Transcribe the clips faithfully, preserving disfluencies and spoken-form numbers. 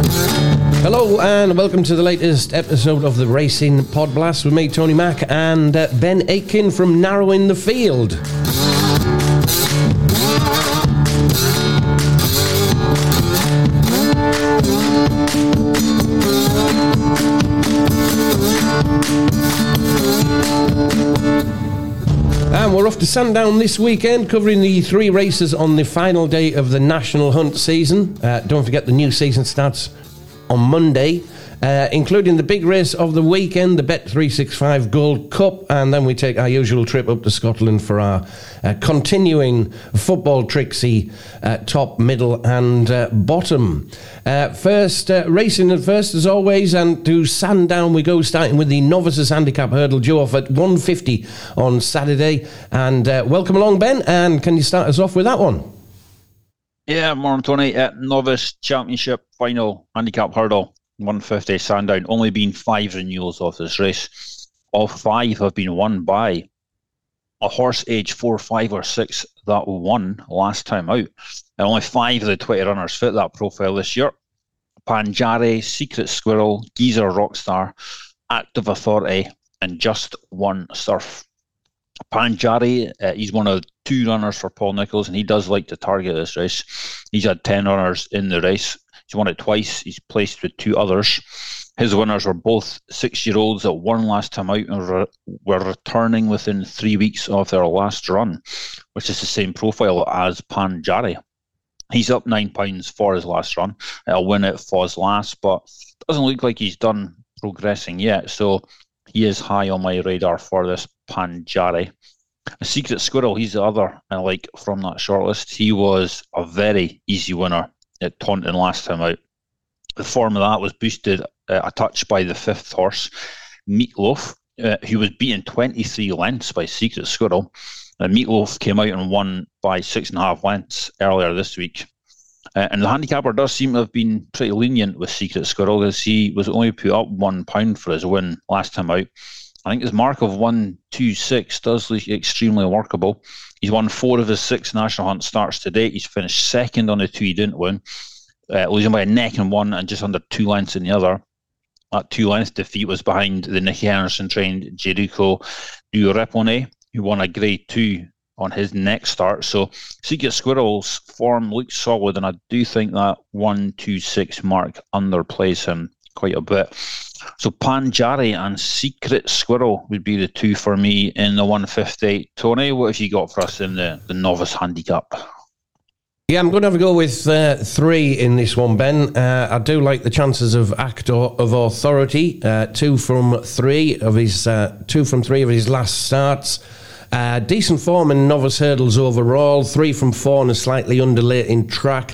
Hello and welcome to the latest episode of the Racing Pod Blast with me, Tony Mack, and uh, Ben Aitken from Narrowing the Field. And we're off to Sandown this weekend, covering the three races on the final day of the National Hunt season. Uh, don't forget the new season starts on Monday, uh, including the big race of the weekend, the Bet three sixty-five Gold Cup, and then we take our usual trip up to Scotland for our uh, continuing football Trixie uh, top, middle and uh, bottom. Uh, first, uh, racing at first as always, and to Sandown we go, starting with the Novices Handicap Hurdle due off at one fifty on Saturday. And uh, welcome along, Ben, and can you start us off with that one? Yeah, morning, Tony. Uh, Novice Championship Final Handicap Hurdle, one fifty Sandown. Only been five renewals of this race. All five have been won by a horse age four, five or six that won last time out. And only five of the twenty runners fit that profile this year. Panjari, Secret Squirrel, Geezer Rockstar, Active Authority and Just One Surf. Panjari, uh, he's one of two runners for Paul Nicholls, and he does like to target this race. He's had ten runners in the race. He's won it twice. He's placed with two others. His winners were both six-year-olds that won last time out and re- were returning within three weeks of their last run, which is the same profile as Panjari. He's up nine pounds for his last run. He'll win at Foz last, but doesn't look like he's done progressing yet, so he is high on my radar for this Panjari. A Secret Squirrel, he's the other I like from that shortlist. He was a very easy winner at Taunton last time out. The form of that was boosted uh, a touch by the fifth horse, Meatloaf, uh, who was beaten twenty-three lengths by Secret Squirrel. Uh, Meatloaf came out and won by six and a half lengths earlier this week. Uh, and the handicapper does seem to have been pretty lenient with Secret Squirrel, as he was only put up one pound for his win last time out. I think his mark of one two six does look extremely workable. He's won four of his six National Hunt starts to date. He's finished second on the two he didn't win, uh, losing by a neck in one and just under two lengths in the other. That two-length defeat was behind the Nicky Henderson-trained Jericho Du Repone, who won a Grade two on his next start. So Secret Squirrel's form looks solid, and I do think that one two six mark underplays him quite a bit. So Panjari and Secret Squirrel would be the two for me in the one fifty. Tony, what have you got for us in the, the novice handicap? Yeah, I'm going to have a go with uh, three in this one, Ben. Uh, I do like the chances of Actor of Authority. Uh, two from three of his uh, two from three of his last starts. Uh, decent form in novice hurdles overall. Three from four and a slightly underlating track.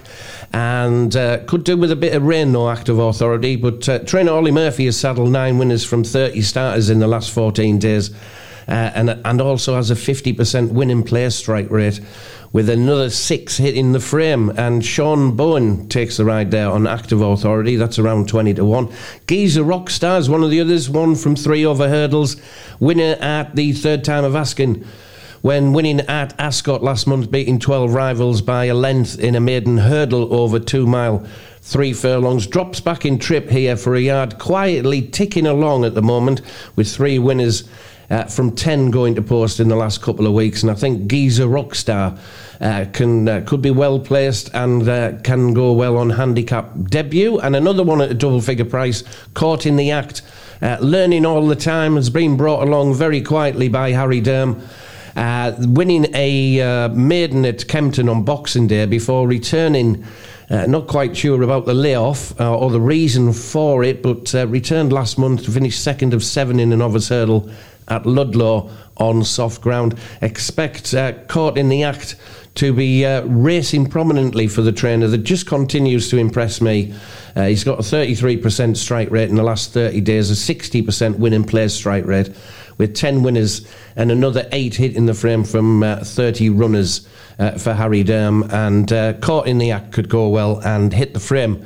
And uh, could do with a bit of rain, no Act of Authority. But uh, trainer Ollie Murphy has saddled nine winners from thirty starters in the last fourteen days. Uh, and and also has a fifty percent winning play strike rate, with another six hitting the frame. And Sean Bowen takes the ride there on Active Authority. That's around twenty to one. Geezer Rockstar is one of the others, one from three over hurdles. Winner at the third time of asking, when winning at Ascot last month, beating twelve rivals by a length in a maiden hurdle over two mile, three furlongs. Drops back in trip here for a yard, quietly ticking along at the moment with three winners uh, from ten going to post in the last couple of weeks. And I think Geezer Rockstar uh, can uh, could be well placed and uh, can go well on handicap debut. And another one at a double figure price, Caught in the Act, uh, learning all the time, has been brought along very quietly by Harry Durham. Uh, winning a uh, maiden at Kempton on Boxing Day before returning, uh, not quite sure about the layoff uh, or the reason for it, but uh, returned last month to finish second of seven in a novice hurdle at Ludlow on soft ground. Expect uh, Caught in the Act to be uh, racing prominently for the trainer that just continues to impress me. Uh, he's got a thirty-three percent strike rate in the last thirty days, a sixty percent win and play strike rate, with ten winners and another eight hit in the frame from uh, thirty runners uh, for Harry Durham. And uh, Caught in the Act could go well and hit the frame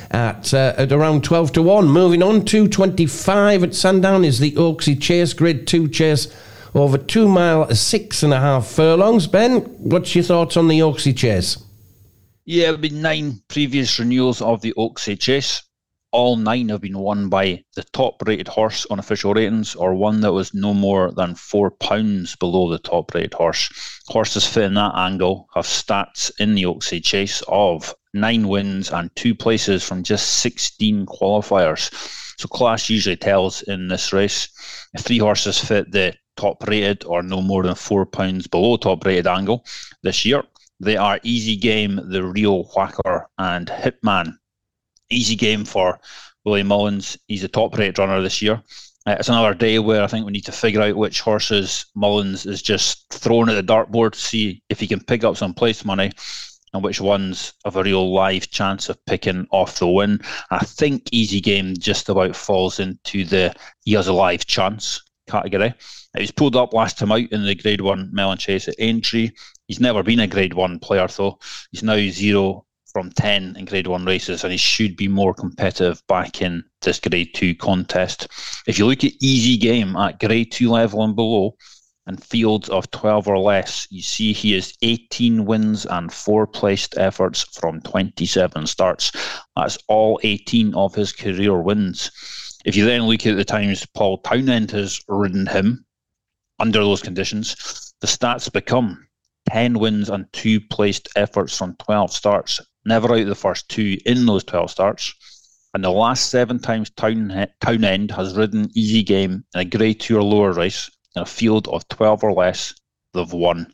at uh, at around twelve to one. Moving on, two twenty-five at Sandown is the Oaksy Chase, Grade two Chase, over two mile, six and a half furlongs. Ben, what's your thoughts on the Oaksy Chase? Yeah, there have been nine previous renewals of the Oaksy Chase. all nine have been won by the top-rated horse on official ratings, or one that was no more than four pounds below the top-rated horse. Horses fit in that angle have stats in the Oaksey Chase of nine wins and two places from just sixteen qualifiers. So class usually tells in this race. If three horses fit the top-rated or no more than four pounds below top-rated angle this year, they are Easy Game, The Real Whacker, and Hitman. Easy Game for Willie Mullins. He's a top-rated runner this year. Uh, it's another day where I think we need to figure out which horses Mullins is just throwing at the dartboard to see if he can pick up some place money and which ones have a real live chance of picking off the win. I think Easy Game just about falls into the he has a live chance category. He was pulled up last time out in the Grade one Melon Chase at Aintree. He's never been a Grade one player though. He's now zero from ten in Grade one races, and he should be more competitive back in this Grade two contest. If you look at Easy Game at Grade two level and below, and fields of twelve or less, you see he has eighteen wins and four placed efforts from twenty-seven starts. That's all eighteen of his career wins. If you then look at the times Paul Townend has ridden him under those conditions, the stats become ten wins and two placed efforts from twelve starts. Never out of the first two in those twelve starts. And the last seven times Town, Townend has ridden Easy Game in a Grade two or lower race in a field of twelve or less, they've won.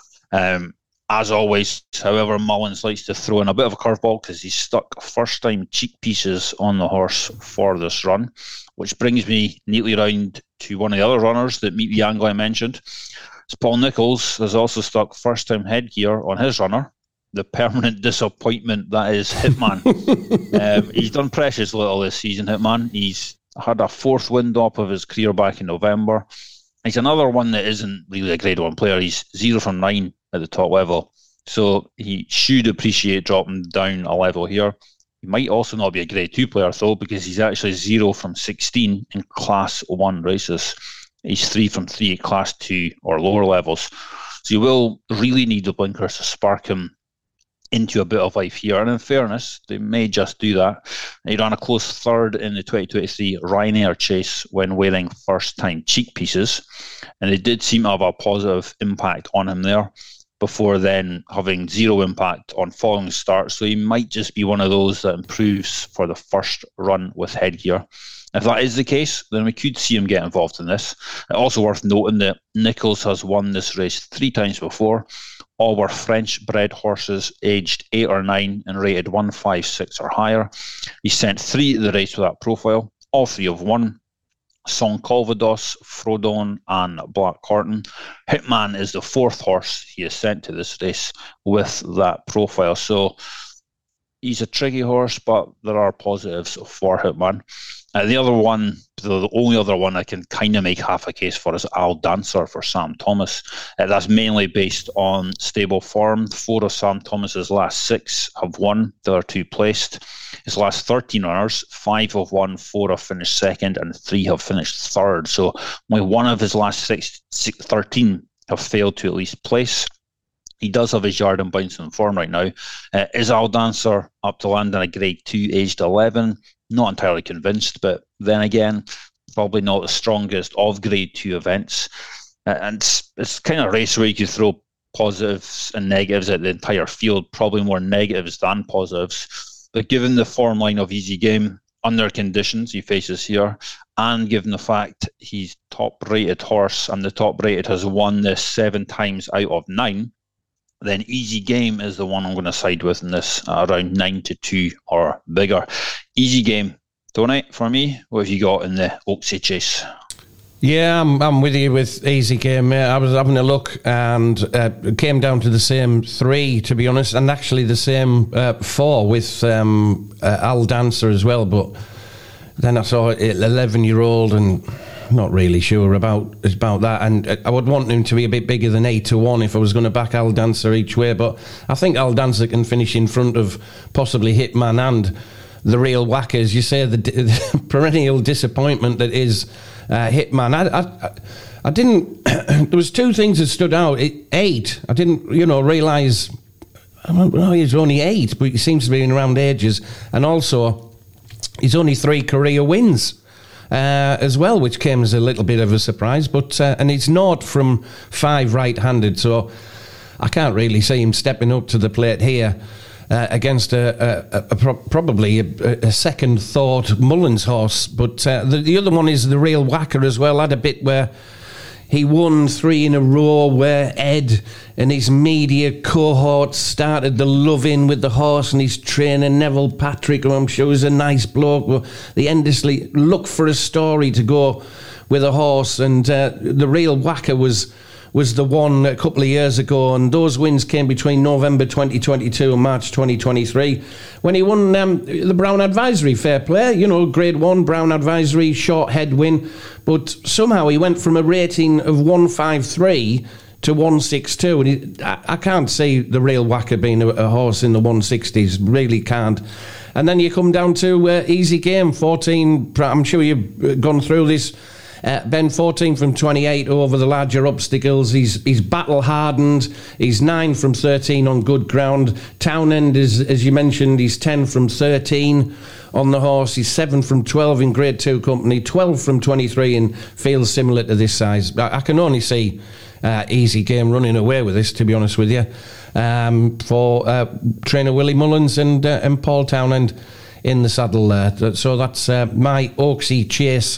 Um, as always, however, Mullins likes to throw in a bit of a curveball because he's stuck first-time cheek pieces on the horse for this run, which brings me neatly round to one of the other runners that Meet the Angle I mentioned. So Paul Nicholls has also stuck first-time headgear on his runner, the permanent disappointment that is Hitman. um, he's done precious little this season, Hitman. He's had a fourth wind up of his career back in November. He's another one that isn't really a Grade one player. He's zero from nine at the top level. So he should appreciate dropping down a level here. He might also not be a Grade two player, though, because he's actually zero from sixteen in Class one races. He's three from three at Class two or lower levels. So you will really need the blinkers to spark him into a bit of life here. And in fairness, they may just do that. He ran a close third in the twenty twenty-three Ryanair Chase when wearing first-time cheek pieces. And they did seem to have a positive impact on him there before then having zero impact on following starts. So he might just be one of those that improves for the first run with headgear. If that is the case, then we could see him get involved in this. Also worth noting that Nicholls has won this race three times before. All were French-bred horses aged eight or nine and rated one five six or higher. He sent three to the race with that profile. All three have won. Song Calvados, Frodon and Black Horton. Hitman is the fourth horse he has sent to this race with that profile. So he's a tricky horse, but there are positives for Hitman. Uh, the other one, the only other one I can kind of make half a case for is Al Dancer for Sam Thomas. Uh, that's mainly based on stable form. Four of Sam Thomas's last six have won. The other two placed. His last thirteen runners, five have won, four have finished second, and three have finished third. So only one of his last six, six, thirteen have failed to at least place. He does have his yard and bouncing form right now. Uh, is Al Dancer up to land in a Grade two, aged eleven? Not entirely convinced, but then again, probably not the strongest of Grade two events. Uh, and it's, it's kind of a race where you could throw positives and negatives at the entire field, probably more negatives than positives. But given the form line of Easy Game, under conditions he faces here, and given the fact he's top-rated horse and the top-rated has won this seven times out of nine, then Easy Game is the one I'm going to side with in this, uh, around nine to two or bigger. Easy Game. Tony, for me, what have you got in the Oaksey Chase? Yeah, I'm, I'm with you with Easy Game. Uh, I was having a look and uh, it came down to the same three, to be honest, and actually the same uh, four with um, uh, Al Dancer as well. But then I saw an eleven-year-old and not really sure about about that. And I would want him to be a bit bigger than eight to one if I was going to back Al Dancer each way. But I think Al Dancer can finish in front of possibly Hitman and the Real Whackers. You say the, the perennial disappointment that is uh, Hitman. I, I, I didn't. There was two things that stood out. It, eight. I didn't, you know, realise. I don't know, he's only eight, but he seems to be in around ages. And also, He's only three career wins uh, as well, which came as a little bit of a surprise. But uh, and he's not from five right-handed, so I can't really see him stepping up to the plate here uh, against a, a, a, a pro- probably a, a second thought Mullins horse. But uh, the, the other one is the Real Whacker as well. Had a bit where he won three in a row, where Ed and his media cohort started the love-in with the horse and his trainer, Neville Patrick, who I'm sure is a nice bloke. They endlessly look for a story to go with a horse, and uh, the Real Whacker was was the one a couple of years ago, and those wins came between November twenty twenty-two and March twenty twenty-three, when he won um, the Brown Advisory. Fair play, you know, grade one Brown Advisory, short head win, but somehow he went from a rating of one fifty-three to one sixty-two, and he, I, I can't see the Real Whacker being a, a horse in the one sixties, really can't. And then you come down to uh, Easy Game, fourteen, I'm sure you've gone through this, Uh, Ben, fourteen from twenty-eight over the larger obstacles. He's he's battle hardened. He's nine from thirteen on good ground. Townend is, as you mentioned, he's ten from thirteen on the horse. He's seven from twelve in Grade Two company. twelve from twenty-three in fields similar to this size. I, I can only see uh, Easy Game running away with this, to be honest with you, um, for uh, trainer Willie Mullins and uh, and Paul Townend in the saddle there. So that's uh, my Oaksey Chase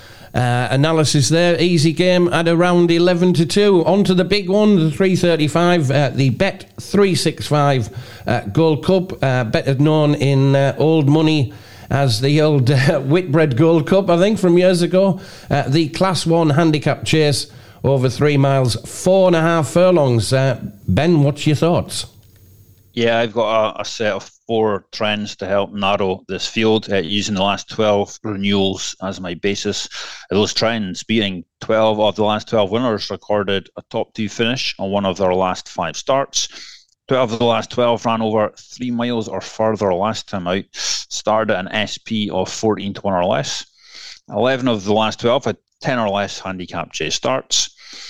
Uh, analysis there. Easy Game at around eleven to two. On to the big one, the three thirty-five, uh, the Bet three sixty-five uh, Gold Cup, uh, better known in uh, old money as the old uh, Whitbread Gold Cup, I think, from years ago. Uh, the Class one handicap chase over three miles, four and a half furlongs. Uh, Ben, what's your thoughts? Yeah, I've got a, a set of four trends to help narrow this field, uh, using the last twelve renewals as my basis. Those trends being twelve of the last twelve winners recorded a top two finish on one of their last five starts. twelve of the last twelve ran over three miles or further last time out, started at an S P of fourteen to one or less. eleven of the last twelve had ten or less handicap chase starts,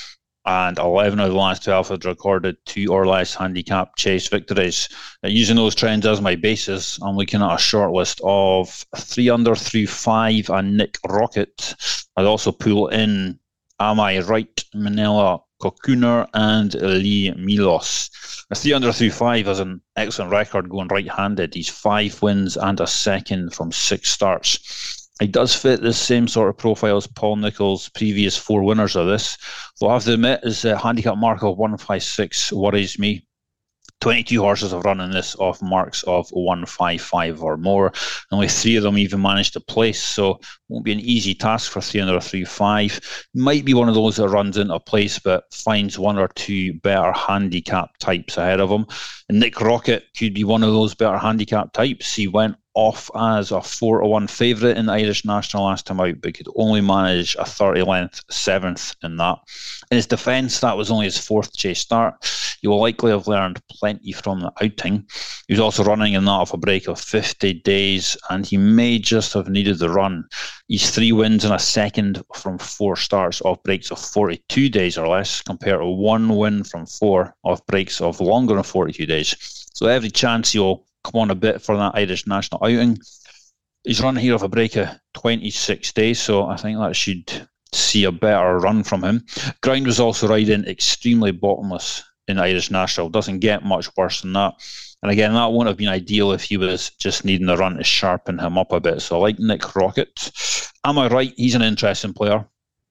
and eleven of the last twelve had recorded two or less handicap chase victories. Now, using those trends as my basis, I'm looking at a short list of three under through five and Nick Rocket. I'd also pull in Am I Right, Manila Kokuner, and Lee Milos. A three under through five has an excellent record going right-handed. He's five wins and a second from six starts. He does fit the same sort of profile as Paul Nicholls' previous four winners of this. Though I have to admit, his uh, handicap mark of one fifty-six worries me. twenty-two horses have run in this off marks of one fifty-five or more. Only three of them even managed to place, so it won't be an easy task for three under three five. Might be one of those that runs into a place but finds one or two better handicap types ahead of him. And Nick Rocket could be one of those better handicap types. He went off as a four to one favourite in the Irish National last time out, but could only manage a thirty length seventh in that. In his defence, that was only his fourth chase start. He will likely have learned plenty from the outing. He was also running in that off a break of fifty days, and he may just have needed the run. He's three wins and a second from four starts off breaks of forty-two days or less, compared to one win from four off breaks of longer than forty-two days. So every chance he'll come on a bit for that Irish national outing. He's running here off a break of twenty-six days, so I think that should see a better run from him. Ground was also riding extremely bottomless in Irish National. Doesn't get much worse than that. And again, that wouldn't have been ideal if he was just needing the run to sharpen him up a bit. So I like Nick Rocket. Am I right? He's an interesting player.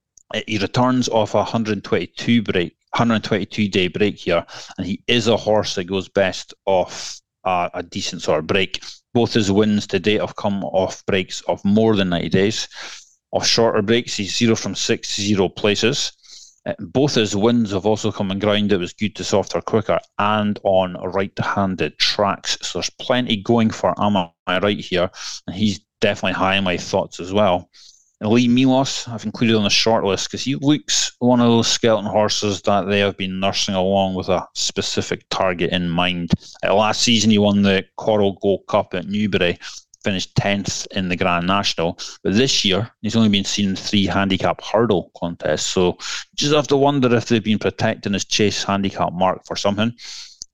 He returns off a one twenty-two break, one twenty-two day break here, and he is a horse that goes best off uh, a decent sort of break. Both his wins to date have come off breaks of more than ninety days. Off shorter breaks, he's zero from six, zero places. Uh, both his wins have also come on ground that was good to softer, quicker, and on right-handed tracks. So there's plenty going for Am I Right here, and he's definitely high in my thoughts as well. And Lee Milos, I've included on the short list because he looks one of those skeleton horses that they have been nursing along with a specific target in mind. Uh, last season, he won the Coral Gold Cup at Newbury, finished tenth in the Grand National. But this year, he's only been seen in three handicap hurdle contests. So you just have to wonder if they've been protecting his chase handicap mark for something.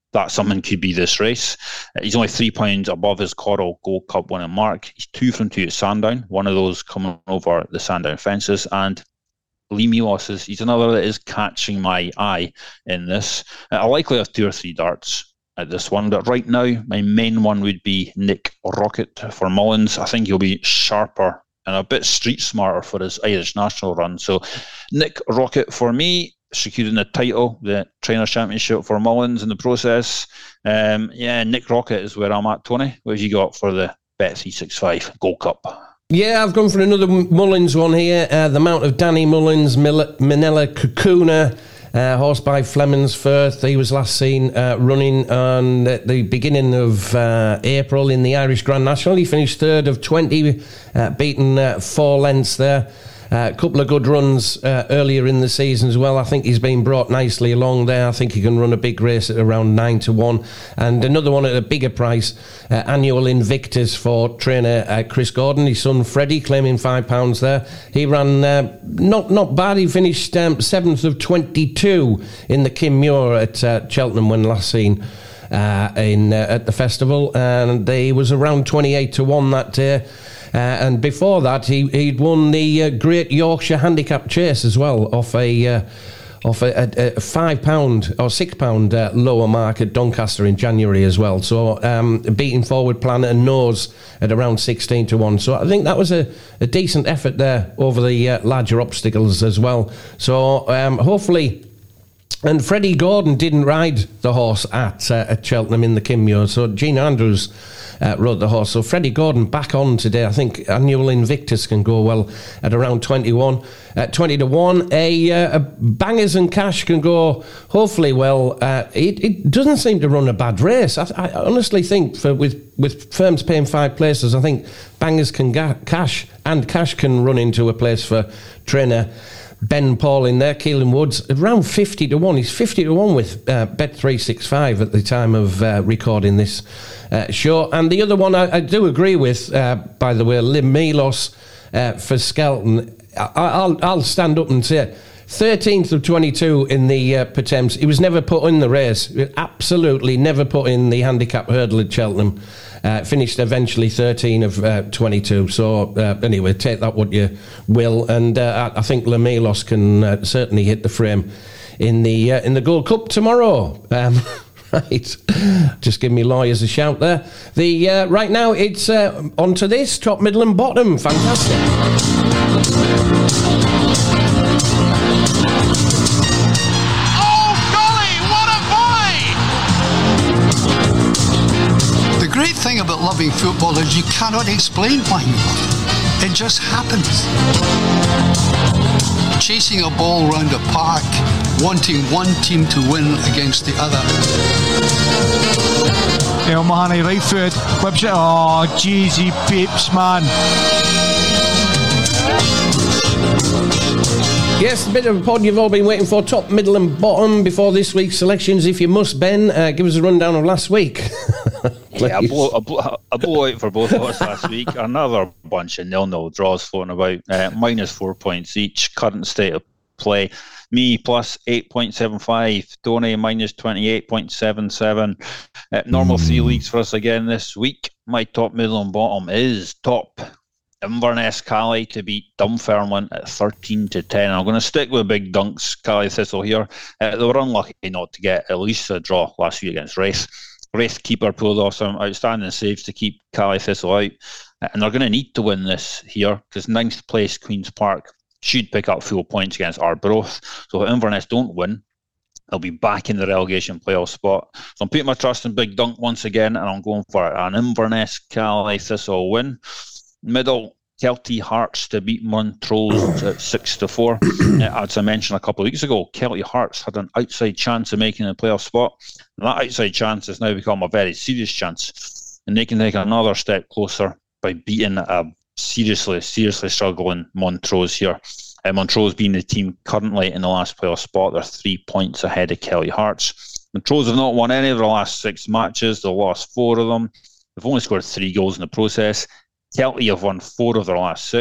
that someone could be this race. Uh, he's only three pounds above his Coral Gold Cup winning mark. He's two from two at Sandown, one of those coming over the Sandown fences. And Lee Milos is he's another that is catching my eye in this. Uh, I likely have two or three darts at this one, but right now my main one would be Nick Rocket for Mullins. I think he'll be sharper and a bit street smarter for his Irish national run. So Nick Rocket for me, securing the title, the Trainer Championship for Mullins in the process. Um, yeah, Nick Rocket is where I'm at, Tony. What have you got for the Bet three sixty-five Gold Cup? Yeah, I've gone for another Mullins one here. Uh, the Mount of Danny Mullins, Mil- Manila Kakuna, uh, horse by Flemings Firth. He was last seen uh, running on at the beginning of uh, April in the Irish Grand National. He finished third of twenty, uh, beaten uh, four lengths there. A uh, couple of good runs uh, earlier in the season as well. I think he's been brought nicely along there. I think he can run a big race at around nine to one. And another one at a bigger price, uh, Annual Invictus for trainer uh, Chris Gordon. His son Freddie claiming five pounds there. He ran uh, not not bad. He finished um, seventh of twenty-two in the Kim Muir at uh, Cheltenham when last seen uh, in uh, at the festival. And he was around twenty-eight to one that day. Uh, and before that, he, he'd won the uh, Great Yorkshire Handicap Chase as well, off a uh, off a, a, a five pound or six pound uh, lower mark at Doncaster in January as well. So um, beating Forward Plan and Nose at around sixteen to one. So I think that was a, a decent effort there over the uh, larger obstacles as well. So um, hopefully. And Freddie Gordon didn't ride the horse at uh, at Cheltenham in the Kim Muir. So Gene Andrews uh, rode the horse. So Freddie Gordon back on today. I think Annual Invictus can go well at around twenty-one, uh, twenty to one. A, uh, a Bangers and Cash can go hopefully well. Uh, it, it doesn't seem to run a bad race. I, I honestly think for with with firms paying five places, I think Bangers can ga- Cash and Cash can run into a place for trainer Ben Paul in there, Keelan Woods, around fifty to one. He's fifty to one with uh, Bet three sixty-five at the time of uh, recording this uh, show. And the other one I, I do agree with, uh, by the way, Lim Milos uh, for Skelton. I, I'll, I'll stand up and say it. thirteenth of twenty-two in the uh, Pertemps. He was never put in the race. Absolutely never put in the handicap hurdle at Cheltenham. Uh, finished eventually thirteen of uh, twenty-two. So uh, anyway, take that what you will. And uh, I think Lamilos can uh, certainly hit the frame in the uh, in the Gold Cup tomorrow. Um, right, just give me lawyers a shout there. The uh, right now it's uh, on to this top, middle, and bottom. Fantastic. The great thing about loving football is you cannot explain why you love it. It just happens. Chasing a ball round a park, wanting one team to win against the other. El Mahoney, right foot, whips it. Oh, jeez, he peeps, man. Yes, a bit of a pod you've all been waiting for. Top, middle and bottom before this week's selections. If you must, Ben, uh, give us a rundown of last week. Yeah, a, blow, a, blow, a blowout for both of us last week. Another bunch of nil-nil draws floating about. Uh, minus four points each. Current state of play. Me plus eight point seven five. Tony minus twenty-eight point seven seven. Uh, normal mm. three leagues for us again this week. My top, middle and bottom is top Inverness Calais to beat Dunfermline at thirteen to ten. I'm going to stick with Big Dunk's Calais Thistle here. Uh, they were unlucky not to get at least a draw last week against Raith. Raith keeper pulled off some outstanding saves to keep Calais Thistle out. Uh, and they're going to need to win this here because ninth place Queen's Park should pick up full points against Arbroath. So if Inverness don't win, they'll be back in the relegation playoff spot. So I'm putting my trust in Big Dunk once again, and I'm going for an Inverness Calais Thistle win. Middle, Kelty Hearts to beat Montrose at six to four. uh, as I mentioned a couple of weeks ago, Kelty Hearts had an outside chance of making a playoff spot. And that outside chance has now become a very serious chance. And they can take another step closer by beating a seriously, seriously struggling Montrose here. Uh, Montrose being the team currently in the last playoff spot, they're three points ahead of Kelty Hearts. Montrose have not won any of their last six matches. They've lost four of them. They've only scored three goals in the process. Kelty have won four of their last six.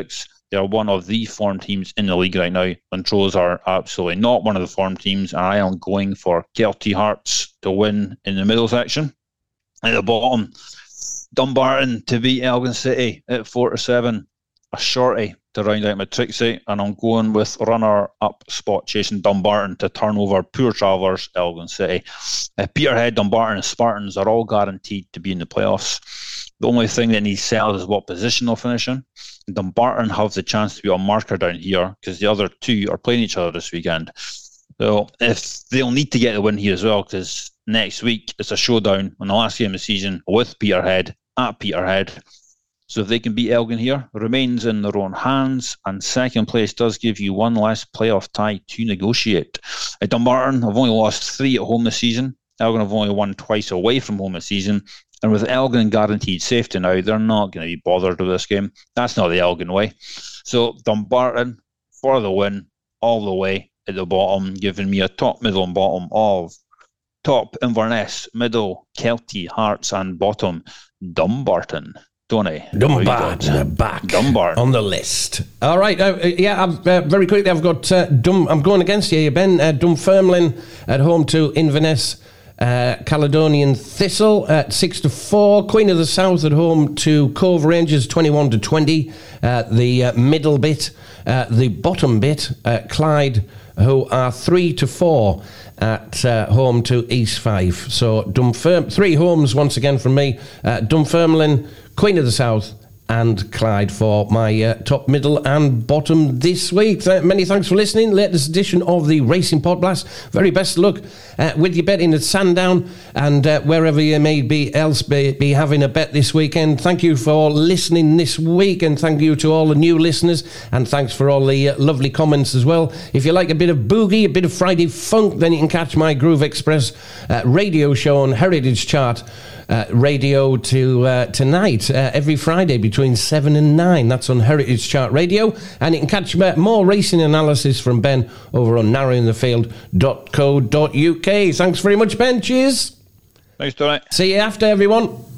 They are one of the form teams in the league right now. Montrose are absolutely not one of the form teams, and I am going for Kelty Hearts to win in the middle section. At the bottom, Dumbarton to beat Elgin City at four to seven. A shorty to round out my Trixie, and I'm going with runner-up spot chasing Dumbarton to turn over poor travellers Elgin City. Uh, Peterhead, Dumbarton and Spartans are all guaranteed to be in the playoffs. The only thing that needs settled is what position they'll finish in. Dumbarton have the chance to be on marker down here because the other two are playing each other this weekend. So if they'll need to get a win here as well, because next week it's a showdown on the last game of the season with Peterhead at Peterhead. So if they can beat Elgin here, remains in their own hands, and second place does give you one less playoff tie to negotiate. At Dumbarton have only lost three at home this season. Elgin have only won twice away from home this season. And with Elgin guaranteed safety now, they're not going to be bothered with this game. That's not the Elgin way. So Dumbarton for the win all the way at the bottom, giving me a top, middle and bottom of top Inverness, middle Kelty, Hearts and bottom Dumbarton. Tony. Dumbarton back Dumbarton on the list. All right, uh, yeah, I've, uh, very quickly, I've got uh, Dum. I'm going against you, Ben. Uh, Dunfermline at home to Inverness. Uh, Caledonian Thistle at six to four. Queen of the South at home to Cove Rangers, twenty-one to twenty. Uh, the uh, middle bit, uh, the bottom bit, uh, Clyde, who are three to four at uh, home to East Fife. So Dunfermline, three homes once again from me. Uh, Dunfermline, Queen of the South, and Clyde for my uh, top, middle and bottom this week. Uh, many thanks for listening. Latest edition of the Racing Pod Blast. Very best of luck uh, with your betting at Sandown and uh, wherever you may be else be, be having a bet this weekend. Thank you for listening this week, and thank you to all the new listeners, and thanks for all the uh, lovely comments as well. If you like a bit of boogie, a bit of Friday funk, then you can catch my Groove Express uh, radio show on Heritage Chart Uh, radio to uh, tonight, uh, every Friday between seven and nine. That's on Heritage Chart Radio. And you can catch more racing analysis from Ben over on narrowing the field dot co dot uk. Thanks very much, Ben. Cheers. Thanks, Tony. See you after, everyone.